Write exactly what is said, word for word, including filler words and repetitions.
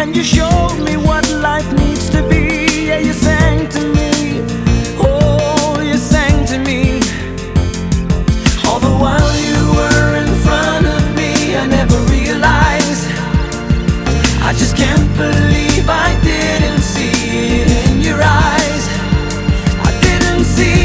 and you showed me what life needs to be. Yeah, you sang to me, oh, you sang to me. All the while you were in front of me, I never realized. I just can't believe I didn't see it in your eyes. I didn't see